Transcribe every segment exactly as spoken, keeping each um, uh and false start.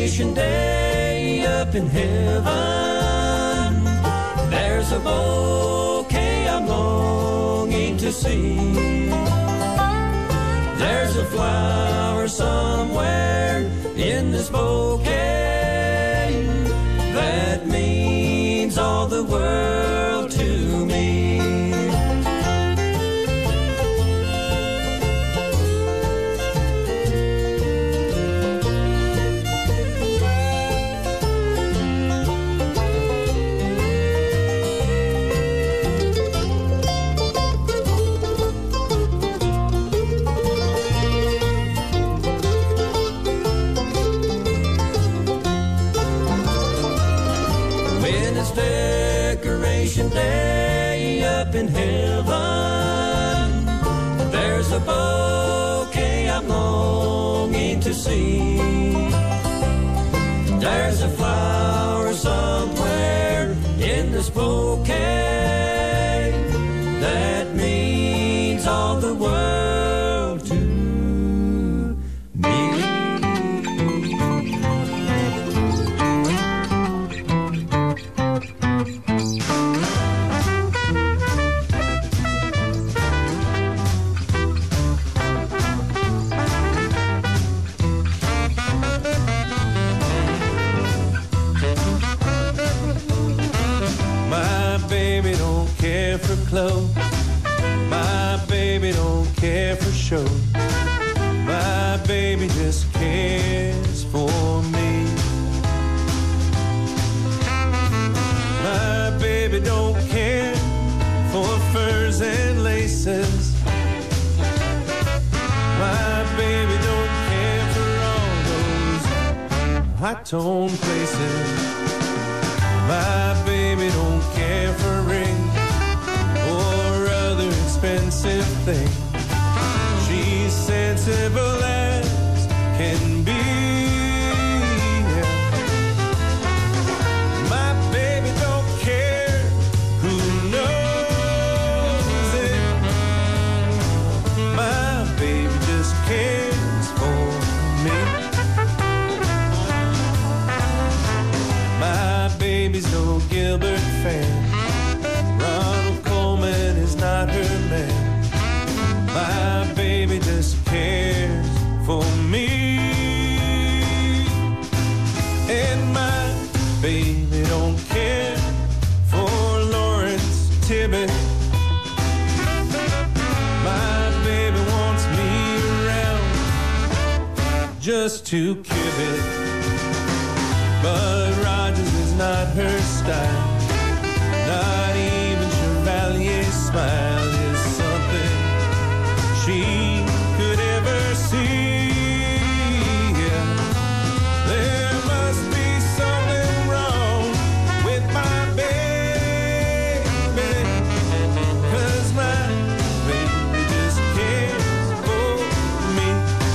decoration day up in heaven. There's a bouquet I'm longing to see. There's a flower somewhere in this bouquet that means all the world to me. Decoration day up in heaven. There's a bouquet I'm longing to see. There's a flower somewhere in this bouquet that means all the world to me. For clothes, my baby don't care for shows. My baby just cares for me. My baby don't care for furs and laces. My baby don't care for all those high-tone places. My baby don't care for rings expensive thing. She's sensible as can be. My baby don't care who knows it. My baby just cares for me. My baby's no Gilbert fan. Not her man. My baby just cares for me. And my baby don't care for Lawrence Tibbet. My baby wants me around just to kid it. But Rogers is not her style. Not even Chevalier's smile is something she could ever see. There must be something wrong with my baby, 'cause my baby just cares for me.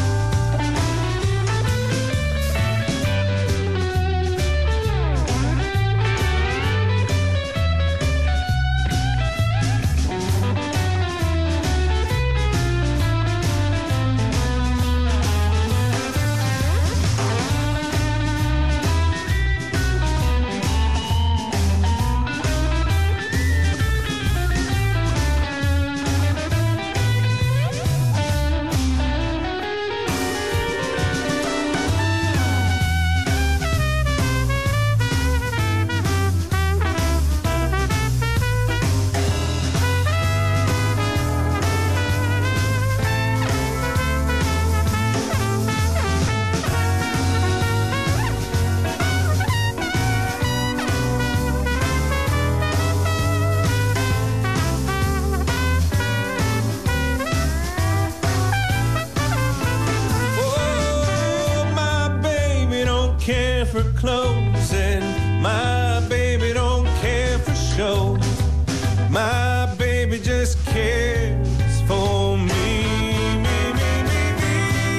For clothes, and my baby don't care for shows. My baby just cares for me. me, me, me, me.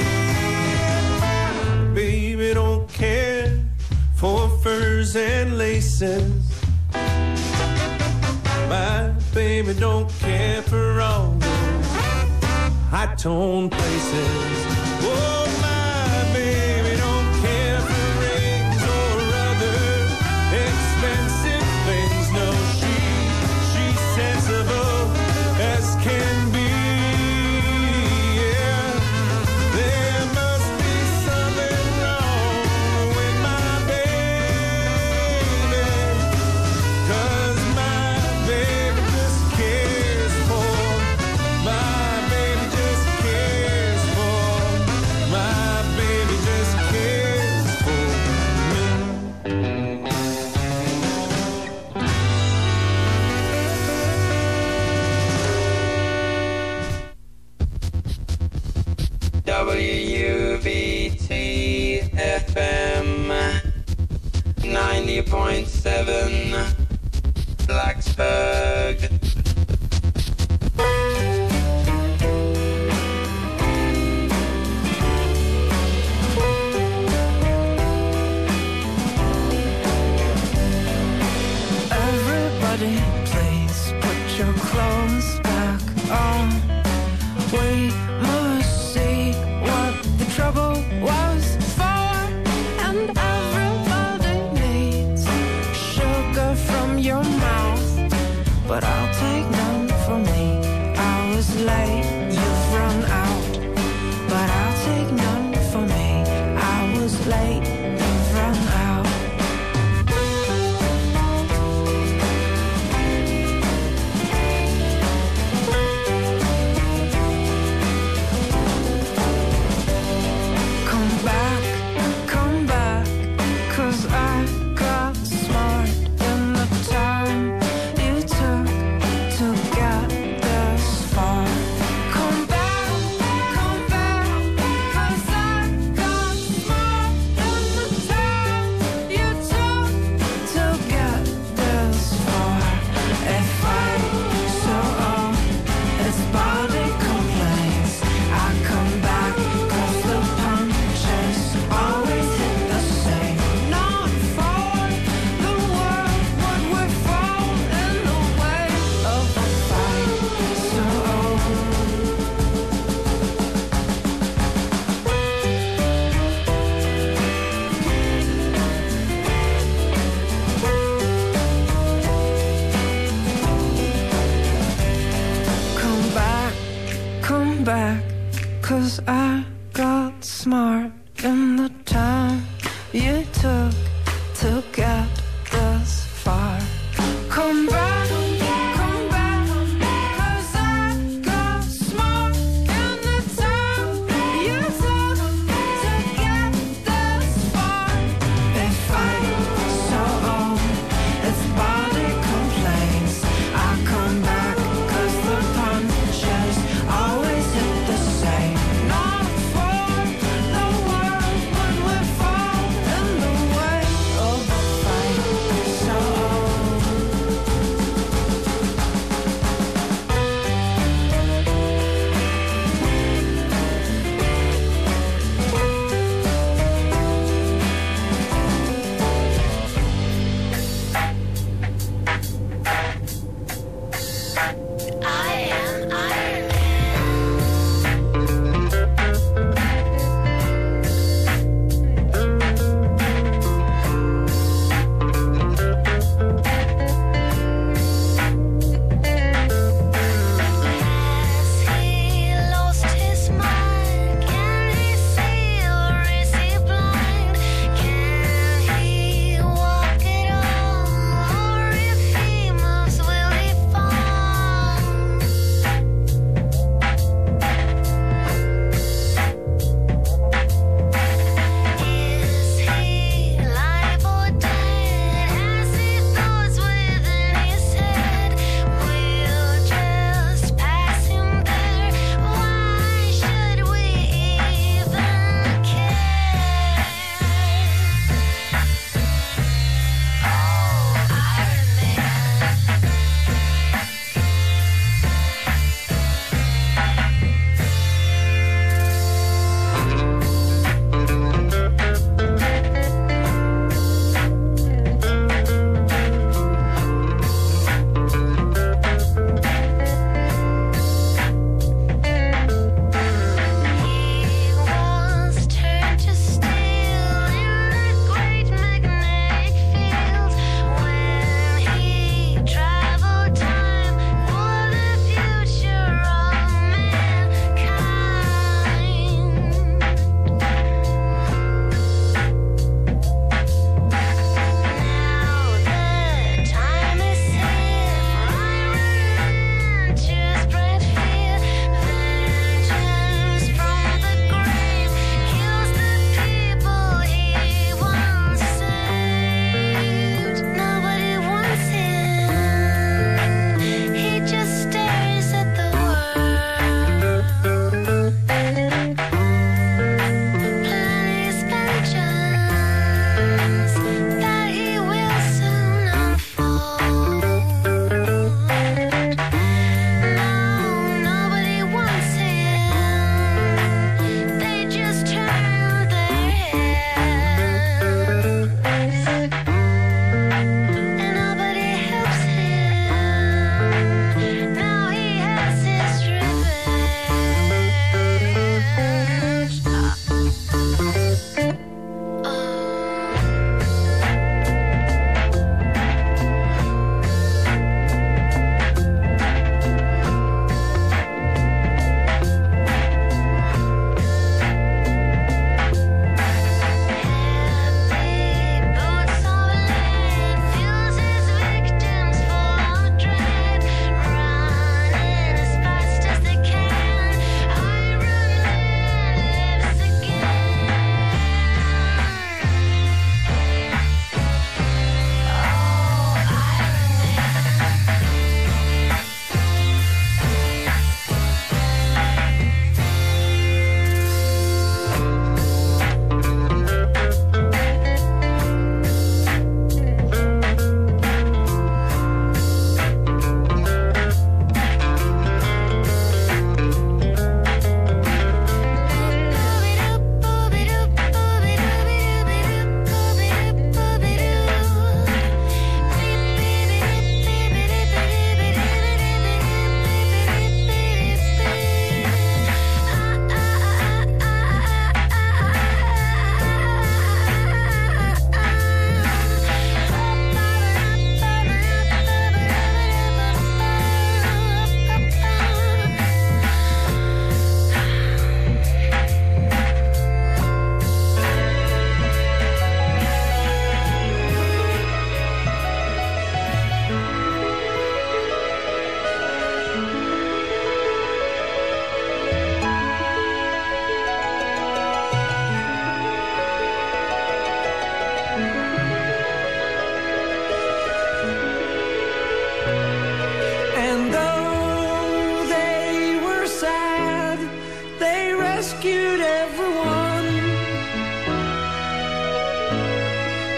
My baby don't care for furs and laces. My baby don't care for all those high-tone places. Oh, my baby don't care for rain ninety point seven Blacksburg. Everybody, please put your clothes back on. We must see what the trouble was for. And everybody needs sugar from your mouth.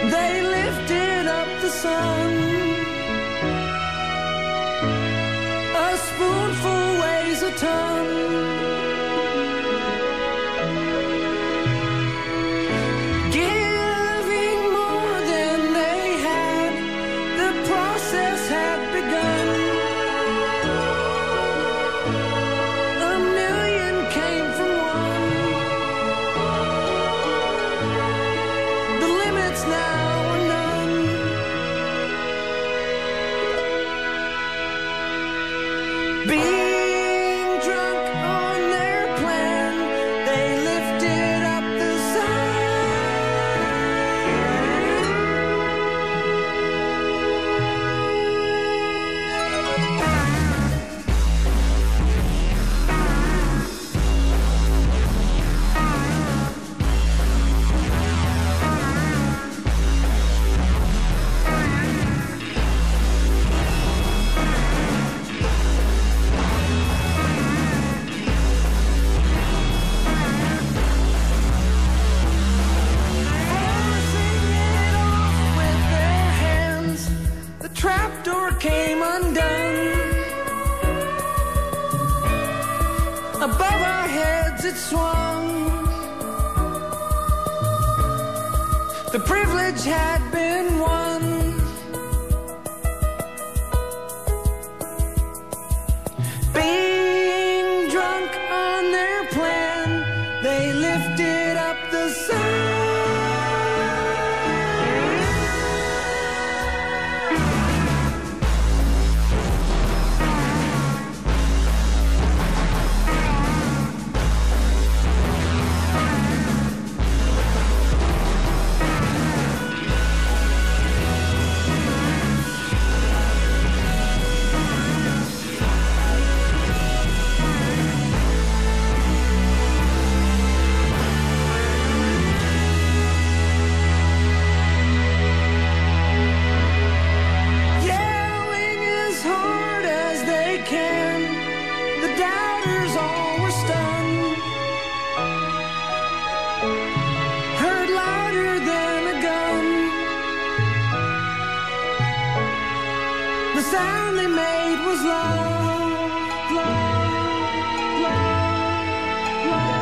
They lifted up the sun. A spoonful weighs a ton. Giving more than they had, the process had begun. A million came from one. The limits now are none. Being drunk on their plan, they lifted up the trapdoor came undone. Above our heads it swung. The privilege had been won. Being drunk on their plan, they lifted up the sun. Yelling as hard as they can, the doubters all were stunned. Heard louder than a gun, the sound they made was love, love, love, love.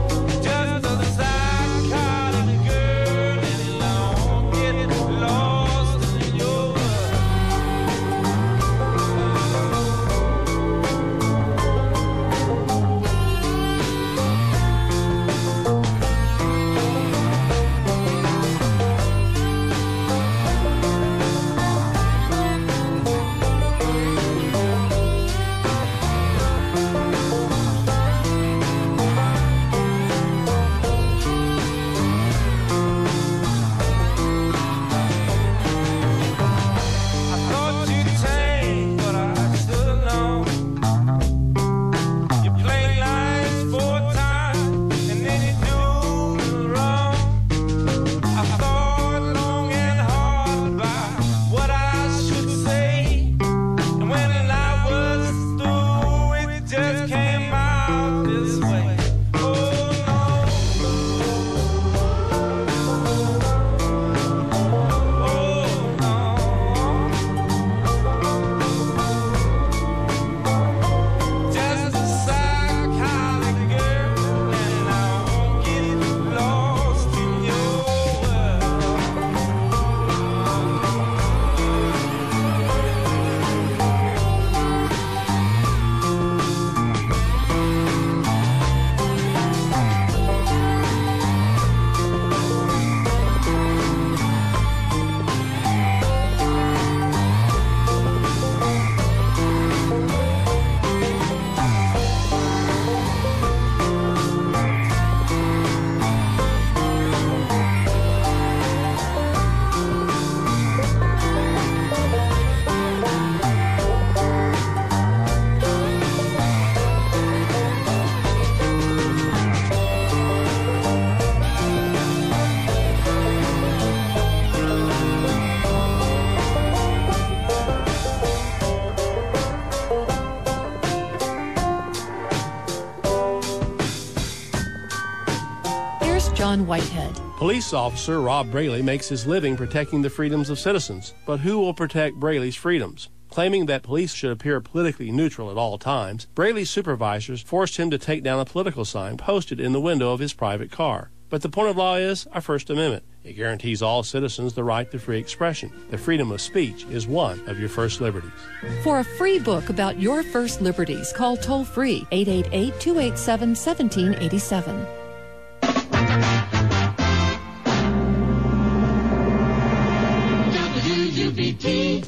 Lost John Whitehead. Police officer Rob Braley makes his living protecting the freedoms of citizens. But who will protect Braley's freedoms? Claiming that police should appear politically neutral at all times, Braley's supervisors forced him to take down a political sign posted in the window of his private car. But the point of law is our First Amendment. It guarantees all citizens the right to free expression. The freedom of speech is one of your first liberties. For a free book about your first liberties, call toll-free eight eight eight, two eight seven, one seven eight seven. W U B T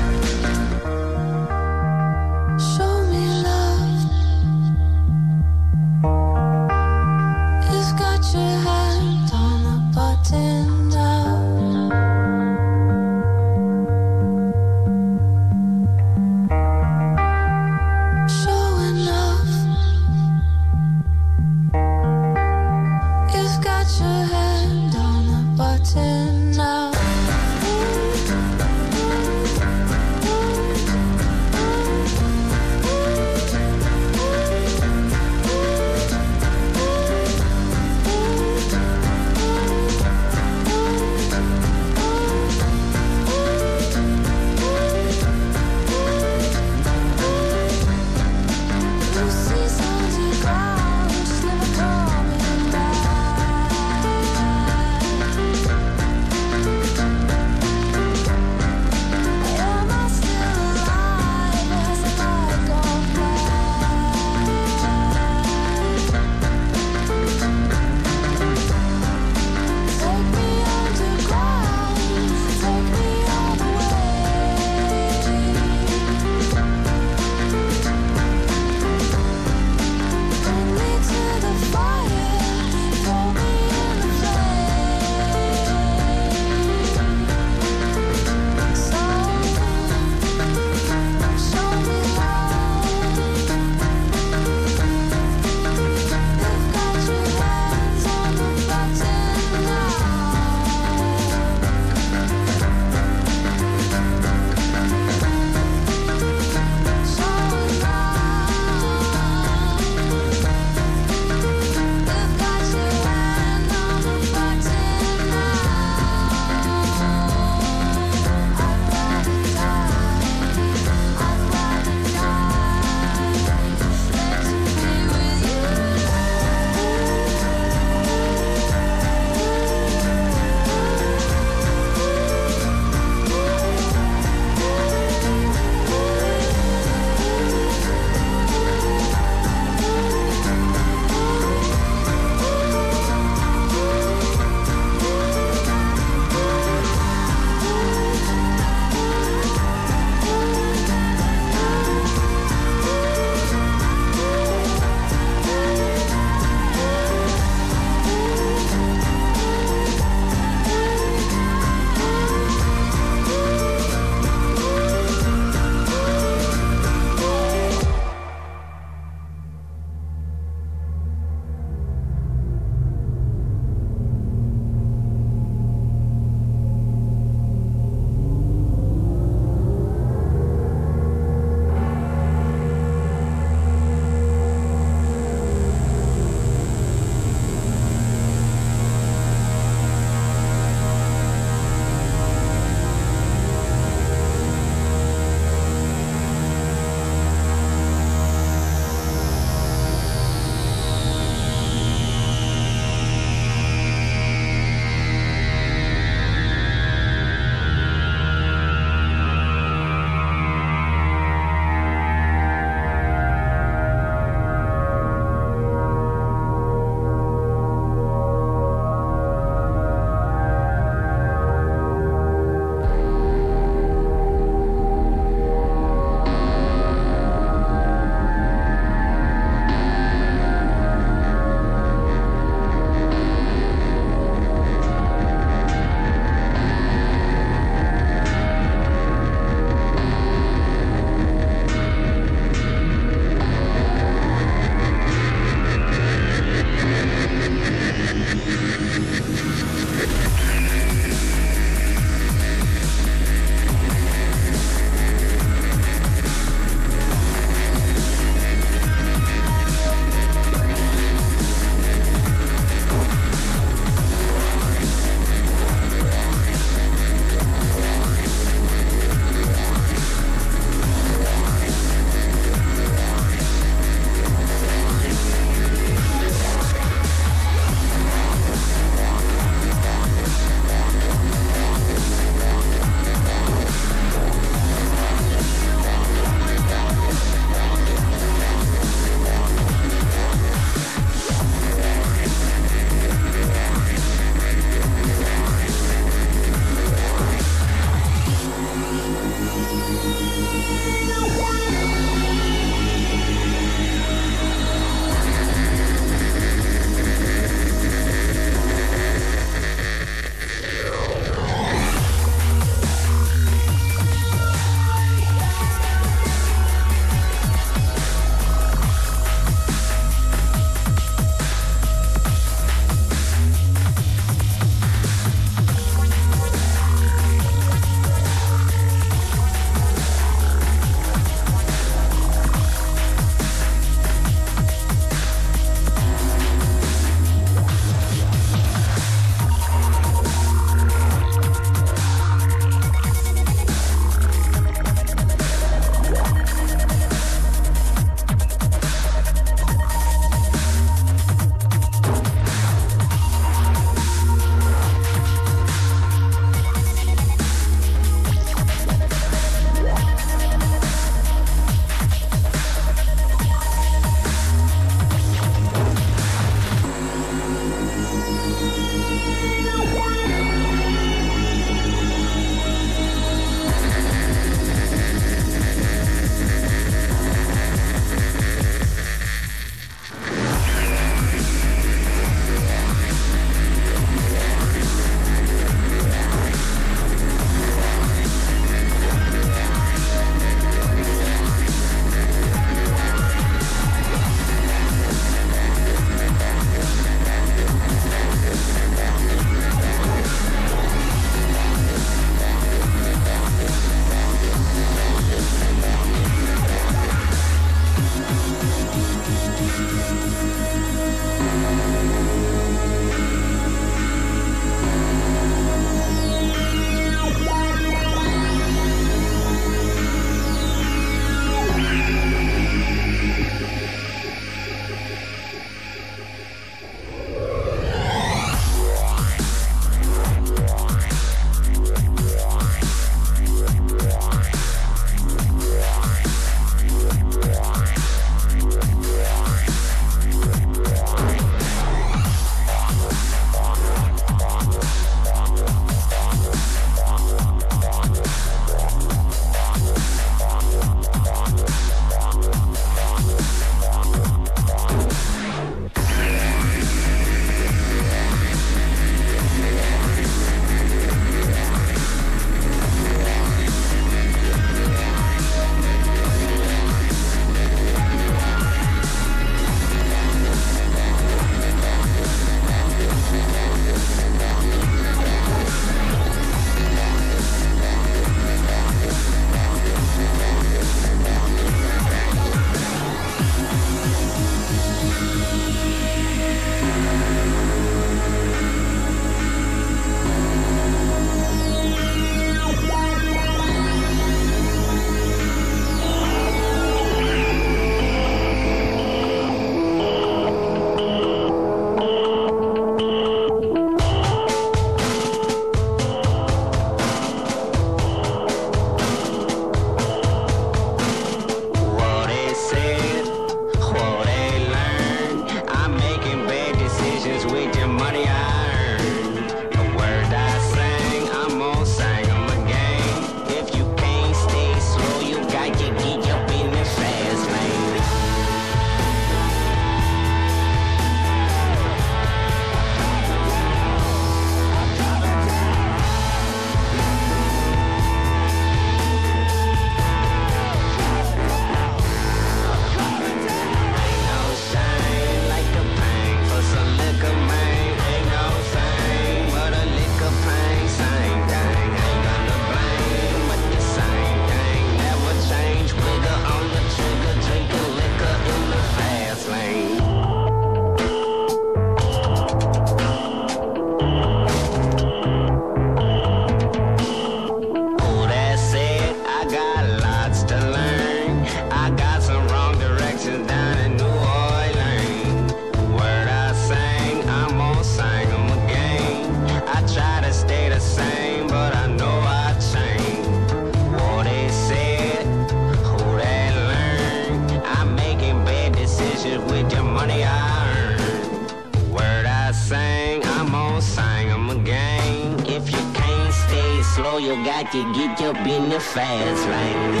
it with your money I earn. Word I sang, I'm gonna sing 'em again. If you can't stay slow, you got to get up in the fast lane.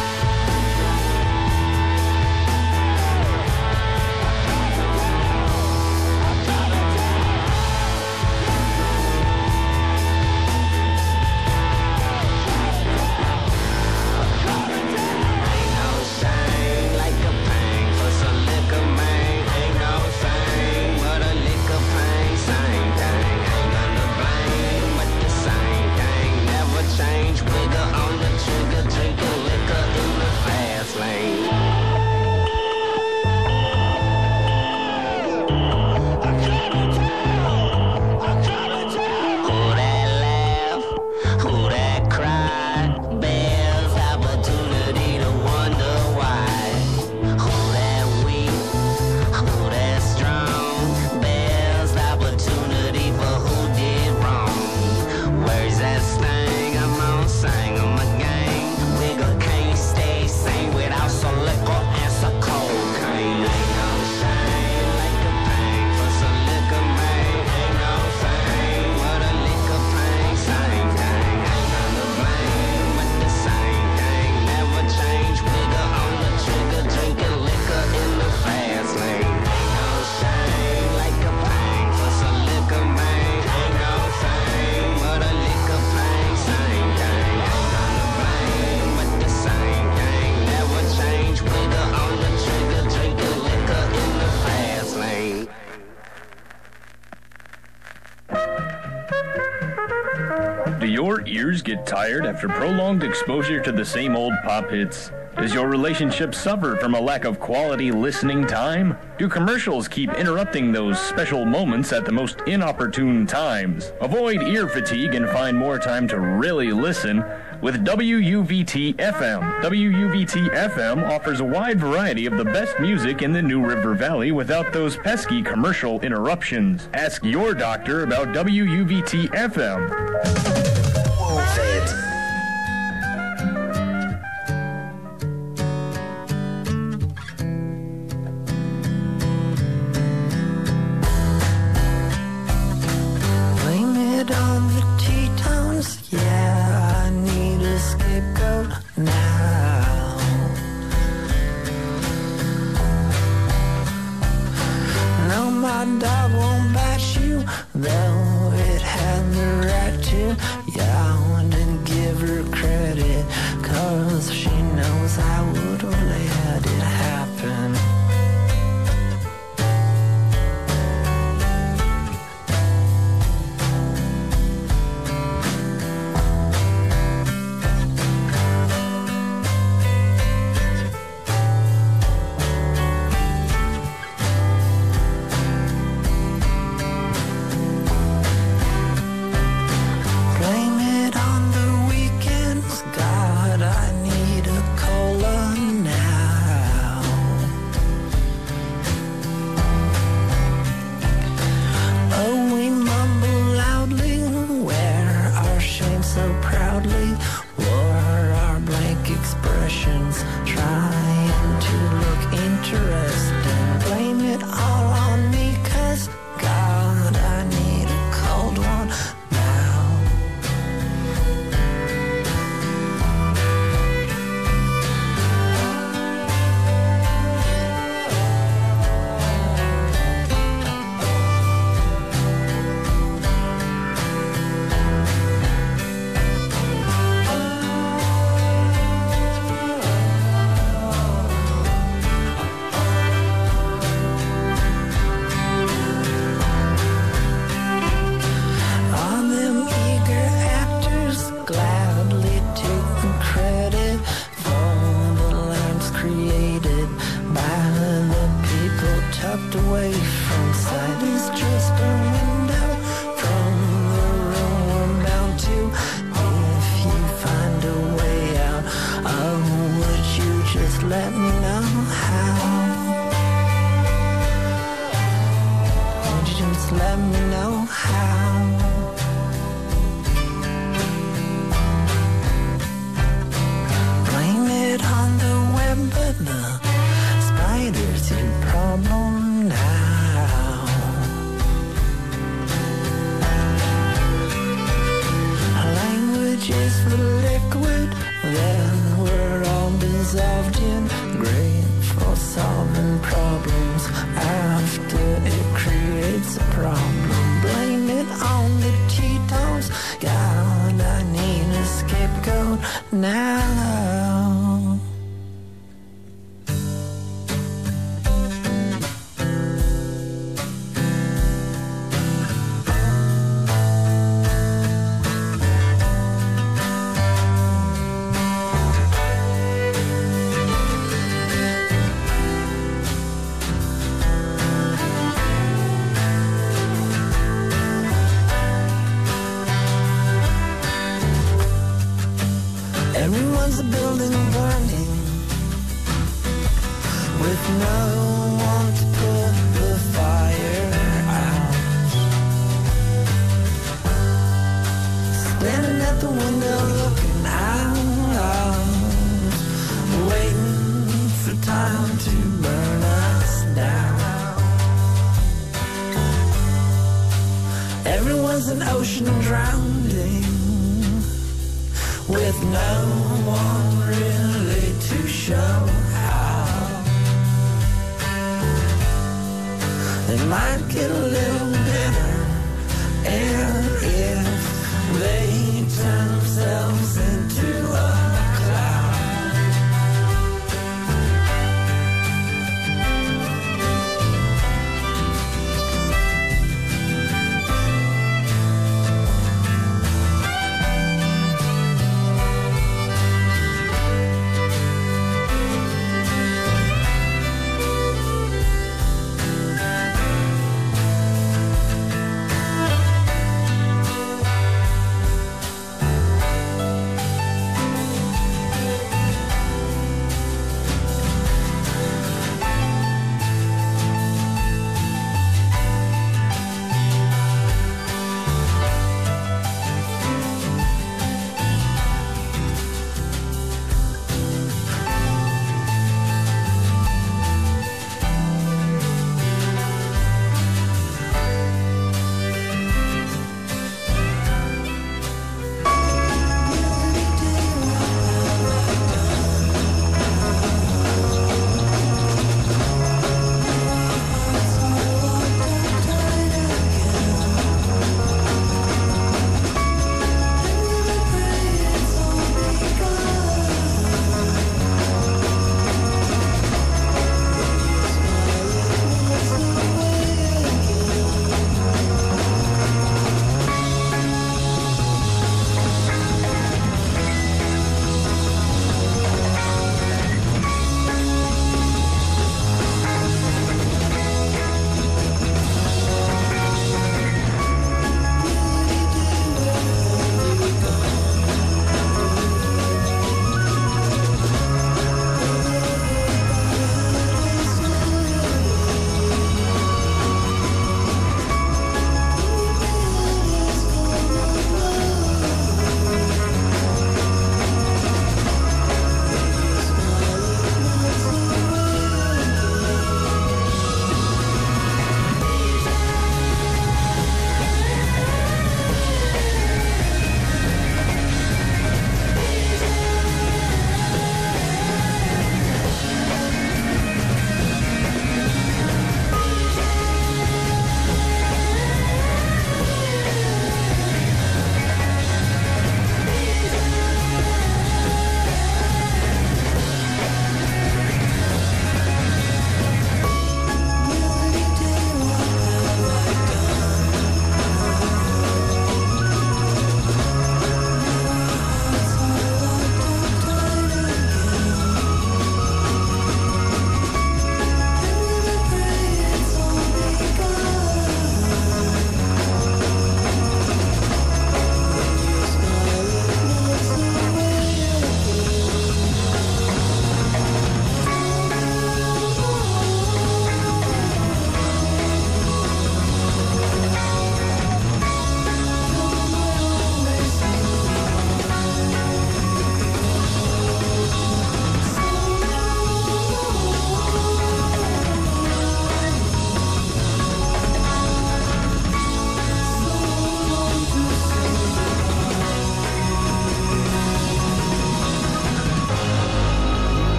Get tired after prolonged exposure to the same old pop hits? Does your relationship suffer from a lack of quality listening time? Do commercials keep interrupting those special moments at the most inopportune times? Avoid ear fatigue and find more time to really listen with W U V T F M. W U V T F M offers a wide variety of the best music in the New River Valley without those pesky commercial interruptions. Ask your doctor about W U V T F M. with no one to put the fire out. Standing at the window looking out, waiting for time to burn us down. Everyone's an ocean drowning, with no one really to show how. They might get a little bitter, and if they turn themselves into a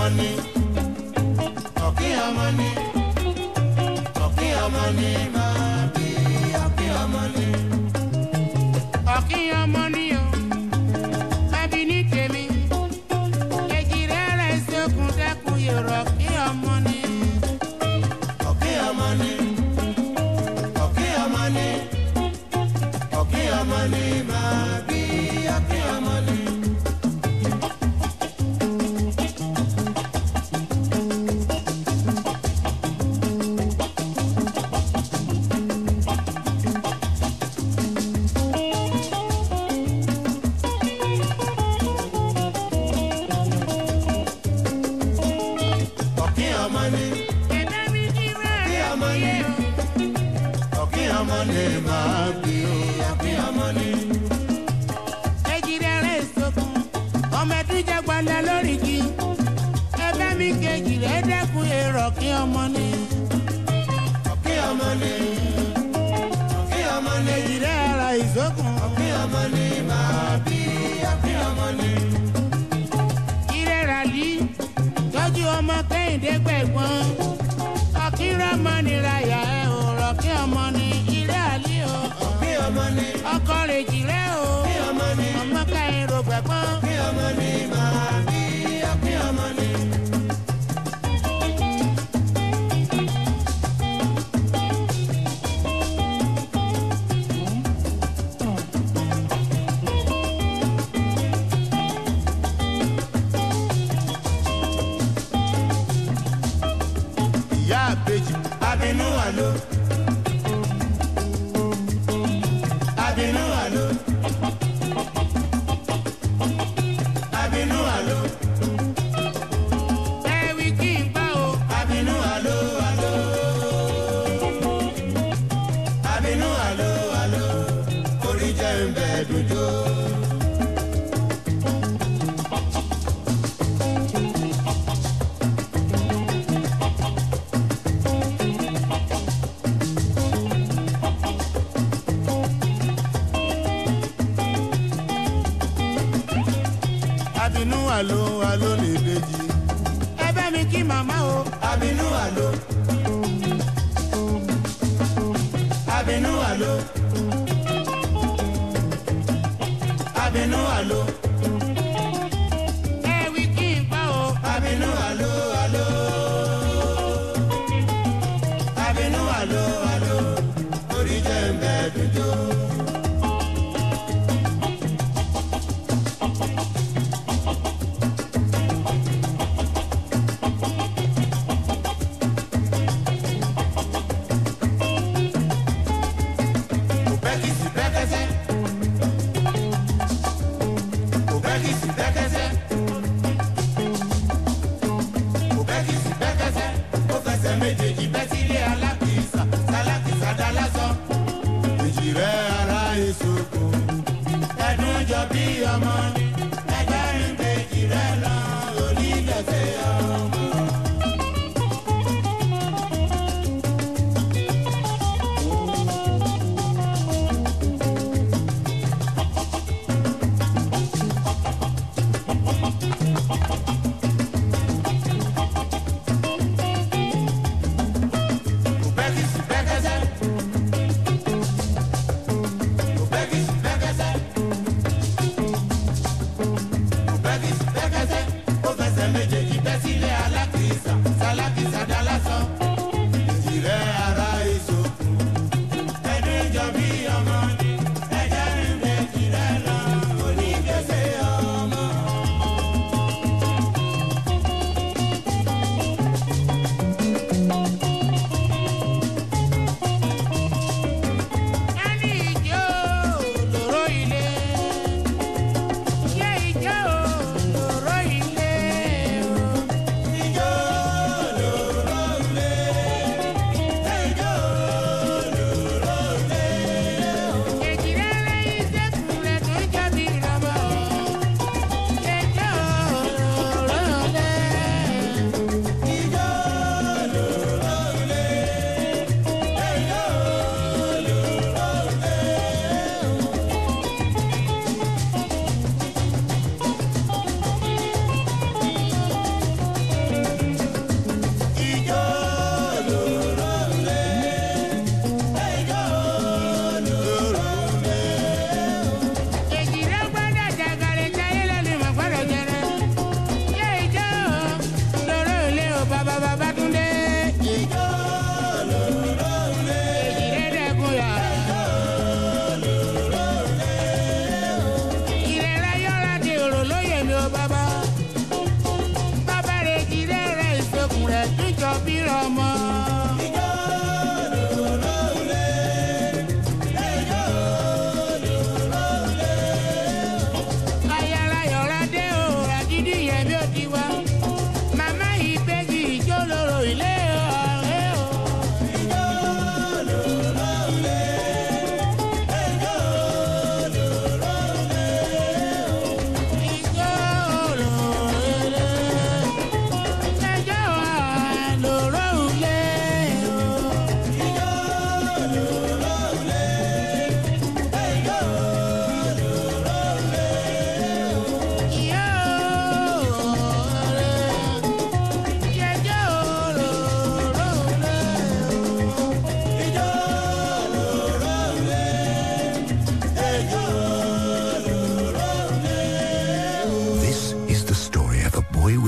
ni, ọ̀kí ọmọ ni, ọ̀kí ọmọ ni máa bí ọ̀kí ọmọ ni. Ọ̀kí ọmọ ni o, mábí ní tèmi, èjì rẹ̀ rẹ̀ sókun dẹ́kun yòrò ọ̀kí ọmọ ni. Ọ̀kí ọmọ ni, ọ̀kí ọmọ ni, ọ̀kí ọmọ ni máa bí ọ̀kí ọmọ ni. Ọ̀kí ọmọ ni, ọ̀kí ọmọ ni, ọ̀kí ọmọ ni, èjì rẹ̀ ara ìsókun. ọ̀kí ọmọ ni máa bí ọ̀kí ọmọ ni. Ire ràlí tọ́jú ọmọ Kẹ́hìndé gbẹ̀gbọ́n. Ọ̀kí rọ́mọ ni ràyà ẹ̀ ò rọ̀kí ọmọ ni. Ire àlí o, ọ̀kí ọmọ ni, ọkọ rẹ̀ jì rẹ̀ o. ọ̀kí ọmọ ni, ọmọ Kẹ́hìndé gbẹ̀gbọ́n. ọ̀kí ọmọ ni máa bí ọ̀kí ọmọ ni. Abinu alo, Abinu alo, Abinu alo, Ẹ̀wì kí n gbọ́ o. Abinu alo alo, Abinu alo alo, orí jẹ́ ń bẹ dodo. Abinu alo alo lè bèjì. Ẹ bá mi kí màmá o. Abinu alo, Abinu alo, Abinu alo, Ẹ̀wì kí n gbọ́ o. Abinu alo alo, Abinu alo alo, orí jẹ́ ń bẹ dodo. Méjèèjì bẹ́ sílé alákìísà, sálákìísà dá lásán. Èjì rẹ̀ ara ìsoko, ẹ̀dùn jọ bí ọmọ ni. Ẹgbẹ́ mi méjì rẹ̀ lọ, onídẹ̀ẹ́sẹ̀ ọmọ. Bẹ́kẹ̀sì bẹ́kẹ̀sẹ̀.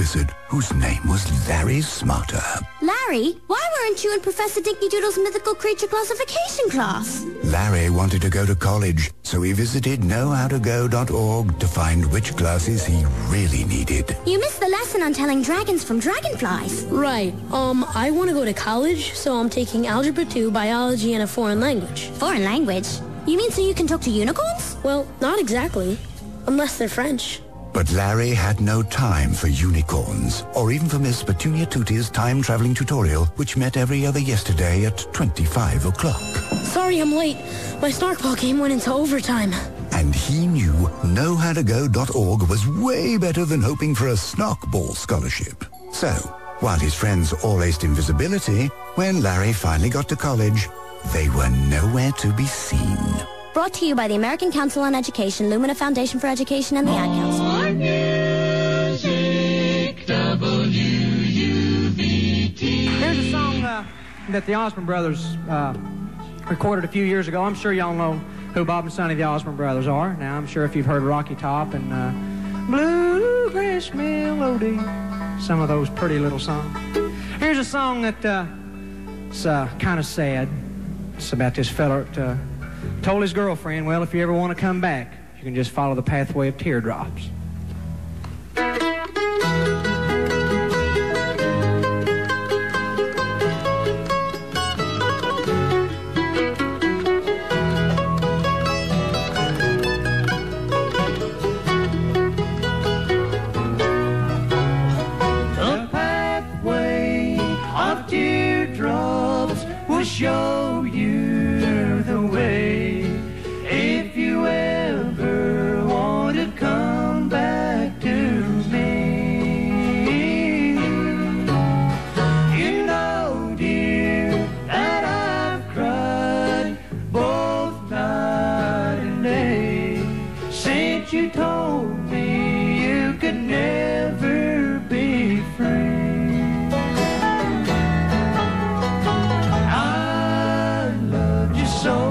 wizard whose name was Larry Smarter. Larry, why weren't you in Professor Dinky Doodle's mythical creature classification class? Larry wanted to go to college, so he visited know how to go dot org to find which classes he really needed. You missed the lesson on telling dragons from dragonflies. Right. Um, I want to go to college, so I'm taking Algebra two, Biology, and a foreign language. Foreign language? You mean so you can talk to unicorns? Well, not exactly. Unless they're French. But Larry had no time for unicorns, or even for Miss Petunia Tootie's time-traveling tutorial, which met every other yesterday at twenty-five o'clock. Sorry I'm late. My Snarkball game went into overtime. And he knew know how to go dot org was way better than hoping for a Snarkball scholarship. So, while his friends all aced invisibility, when Larry finally got to college, they were nowhere to be seen. Brought to you by the American Council on Education, Lumina Foundation for Education, and the Ad Council. More music, W U V T. Here's a song uh, that the Osmond Brothers uh, recorded a few years ago. I'm sure y'all know who Bob and Sonny the Osmond Brothers are. Now, I'm sure if you've heard Rocky Top and uh, Bluegrass Melody, some of those pretty little songs. Here's a song that uh, is uh, kind of sad. It's about this fella that uh, told his girlfriend, well, if you ever want to come back, you can just follow the pathway of teardrops. The pathway of teardrops will show you the way. If you ever want to come back to me, you know, dear, that I've cried both night and day since you told me you could never be free. I loved you so.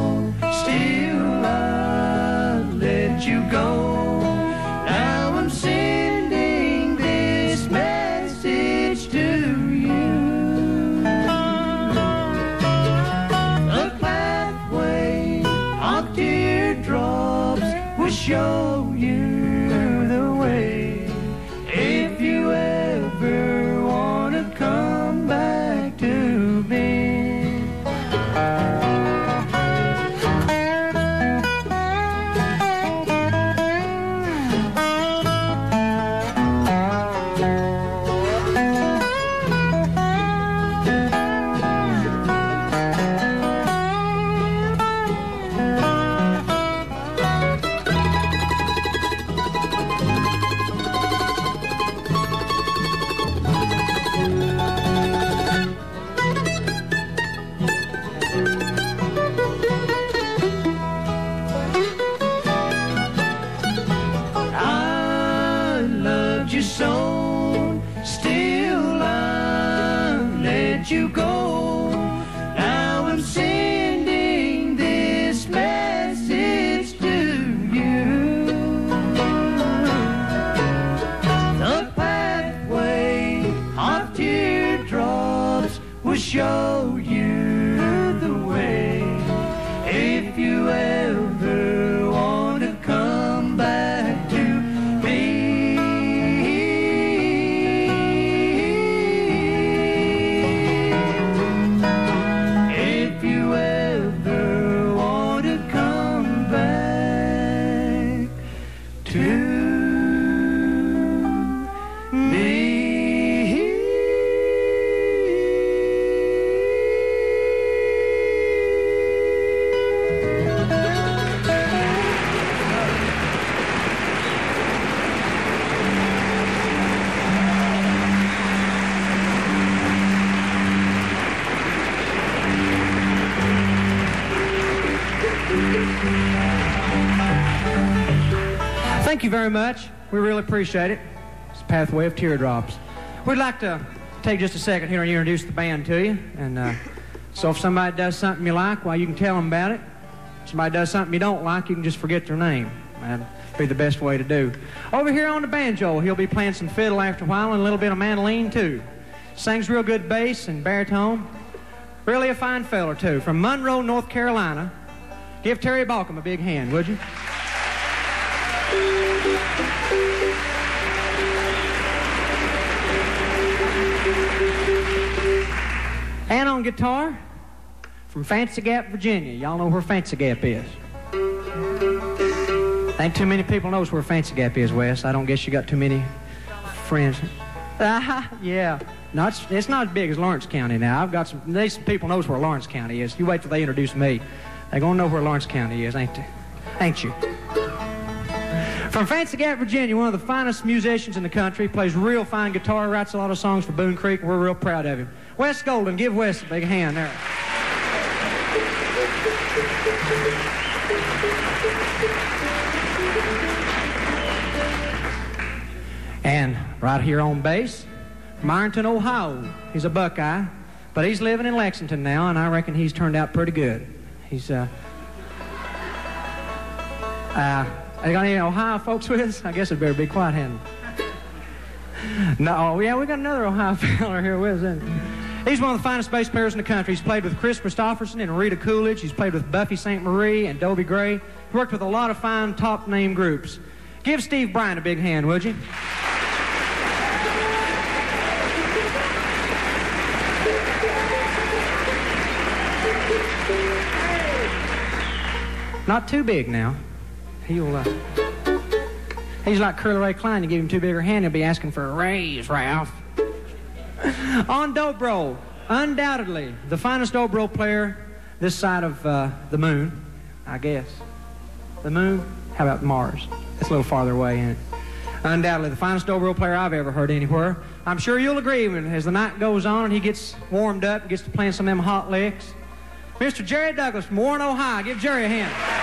Show you the way if you ever want to come back to me. Show you the way if you ever want to come back to me. If you ever want to come back to me. Thank you very much. We really appreciate it. It's Pathway of Teardrops. We'd like to take just a second here and introduce the band to you. And uh, so if somebody does something you like, well, you can tell them about it. somebody does something you don't like, you can just forget their name. That'd be the best way to do. Over here on the banjo, he'll be playing some fiddle after a while and a little bit of mandolin, too. Sings real good bass and baritone. Really a fine feller, too. From Monroe, North Carolina. Give Terry Balcom a big hand, would you? And on guitar, from Fancy Gap, Virginia. Y'all know where Fancy Gap is. Ain't too many people knows where Fancy Gap is, Wes. I don't guess you got too many friends. Ah, yeah. No, it's, it's not as big as Lawrence County now. I've got some, there's some people knows where Lawrence County is. You wait till they introduce me. They're gonna know where Lawrence County is, ain't they? Ain't you? From Fancy Gap, Virginia, one of the finest musicians in the country, plays real fine guitar, writes a lot of songs for Boone Creek, and we're real proud of him. Wes Golden, give Wes a big hand there. And right here on bass, from Ironton, Ohio, he's a Buckeye, but he's living in Lexington now, and I reckon he's turned out pretty good. He's, uh... Uh... They got any Ohio folks with us? I guess it better be quiet, hadn't it? No, yeah, we got another Ohio feller here with us. He's one of the finest bass players in the country. He's played with Chris Christopherson and Rita Coolidge. He's played with Buffy Sainte Marie and Dobie Gray. He's worked with a lot of fine top-name groups. Give Steve Bryant a big hand, would you? Not too big now. He'll, uh, he's like Curly Ray Klein. You give him too big a hand, he'll be asking for a raise, Ralph. On dobro, undoubtedly, the finest dobro player this side of uh, the moon, I guess. The moon? How about Mars? That's a little farther away, ain't it? Undoubtedly, the finest dobro player I've ever heard anywhere. I'm sure you'll agree when, as the night goes on and he gets warmed up and gets to playing some of them hot licks. Mister Jerry Douglas from Warren, Ohio. Give Jerry a hand.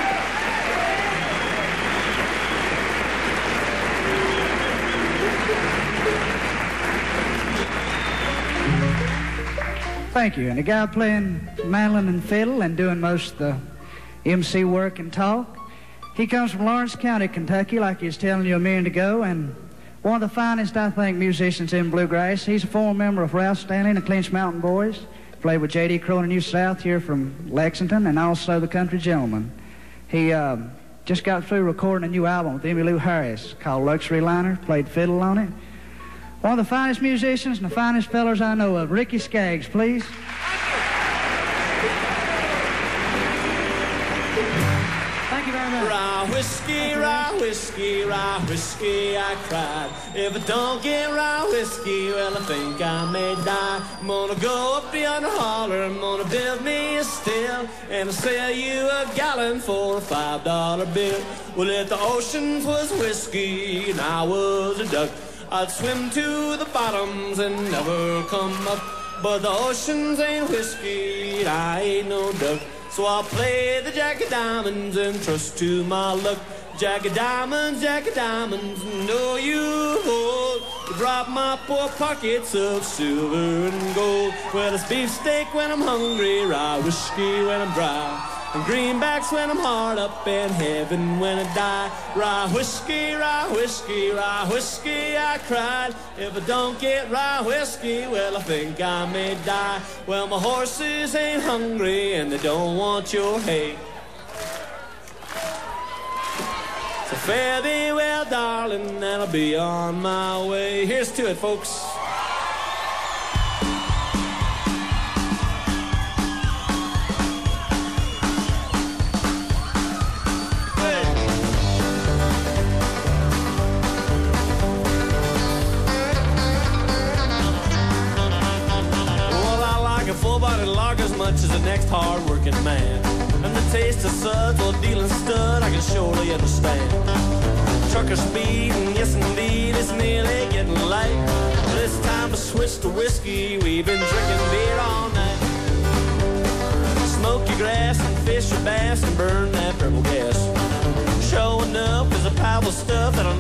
Thank you. And the guy playing mandolin and fiddle and doing most of the M C work and talk, he comes from Lawrence County, Kentucky, like he was telling you a minute ago, and one of the finest, I think, musicians in bluegrass. He's a former member of Ralph Stanley and the Clinch Mountain Boys. Played with J D Crow and New South here from Lexington, and also the Country Gentleman. He uh, just got through recording a new album with Emmylou Harris called Luxury Liner. Played fiddle on it. One of the finest musicians and the finest fellers I know of. Ricky Skaggs, please. Thank you very much. Rye whiskey, rye whiskey, rye whiskey, I cried. If I don't get rye whiskey, well, I think I may die. I'm gonna go up yonder holler, I'm gonna build me a still, and I'll sell you a gallon for a five dollar bill. Well, if the oceans was whiskey and I was a duck, I'd swim to the bottoms and never come up. But the oceans ain't whiskey, I ain't no duck. So I'll play the Jack of Diamonds and trust to my luck. Jack of Diamonds, Jack of Diamonds, know you hold to drop my poor pockets of silver and gold. Well, it's beefsteak when I'm hungry, rye whiskey when I'm dry, and greenbacks when I'm hard up, and heaven when I die. Rye whiskey, rye whiskey, rye whiskey, I cried. If I don't get rye whiskey, well, I think I may die. Well, my horses ain't hungry, and they don't want your hay. So fare thee well, darling, and I'll be on my way. Here's to it, folks. Full-bodied lager as much as the next hard-working man, and the taste of suds or dealing stud I can surely understand. Trucker speed, and yes indeed, it's nearly getting light. This time to switch to whiskey, we've been drinking beer all night. Smoke your grass and fish your bass and burn that purple gas. Showing up is a powerful stuff that'll